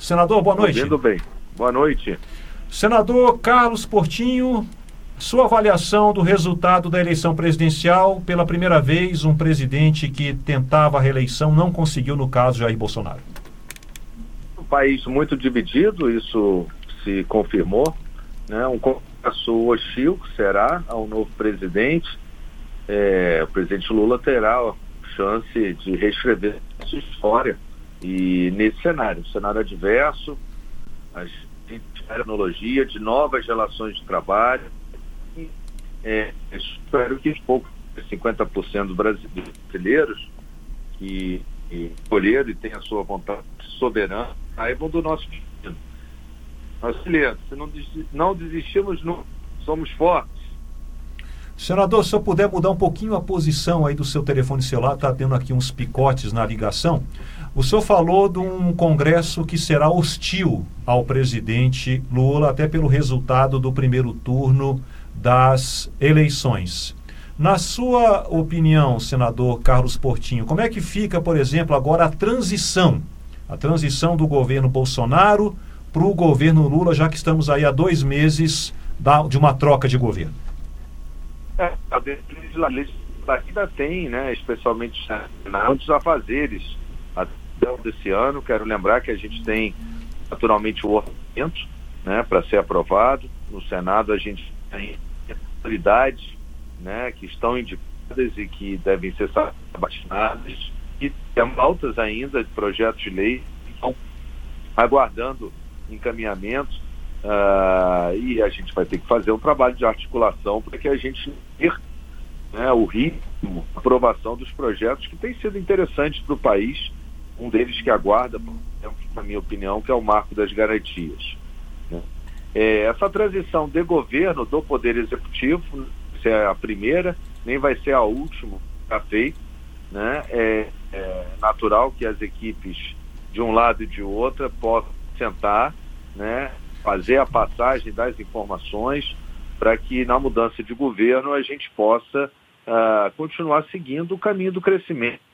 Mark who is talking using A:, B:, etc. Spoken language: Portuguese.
A: Senador, boa noite.
B: Ouvindo bem. Boa noite.
A: Senador Carlos Portinho, sua avaliação do resultado da eleição presidencial. Pela primeira vez, um presidente que tentava a reeleição não conseguiu, no caso, Jair Bolsonaro.
B: Um país muito dividido, isso se confirmou, né? Um congresso hostil que será ao novo presidente. O presidente Lula terá a chance de reescrever sua história. E nesse cenário adverso, a tecnologia de novas relações de trabalho, espero que poucos 50% dos brasileiros que escolheram e têm a sua vontade soberana saibam do nosso destino. Nós brasileiros, se não desistimos, somos fortes.
A: Senador, se eu puder mudar um pouquinho a posição aí do seu telefone celular, está tendo aqui uns picotes na ligação. O senhor falou de um congresso que será hostil ao presidente Lula, até pelo resultado do primeiro turno das eleições. Na sua opinião, senador Carlos Portinho, como é que fica, por exemplo, agora a transição do governo Bolsonaro para o governo Lula, já que estamos aí há 2 meses de uma troca de governo?
B: A legislativa ainda tem, né, especialmente muitos afazeres até desse ano. Quero lembrar que a gente tem naturalmente o orçamento, né, para ser aprovado. No Senado a gente tem autoridades, né, que estão indicadas e que devem ser sabatizadas, e tem pautas ainda de projetos de lei que estão aguardando encaminhamento. E a gente vai ter que fazer um trabalho de articulação para que a gente tenha, né, o ritmo, a aprovação dos projetos que tem sido interessantes para o país. Um deles que aguarda, por exemplo, na minha opinião, que é o marco das garantias, né? Essa transição de governo do Poder Executivo, não vai ser a primeira, nem vai ser a última a feita, né? É natural que as equipes de um lado e de outra possam sentar, né, fazer a passagem das informações para que na mudança de governo a gente possa continuar seguindo o caminho do crescimento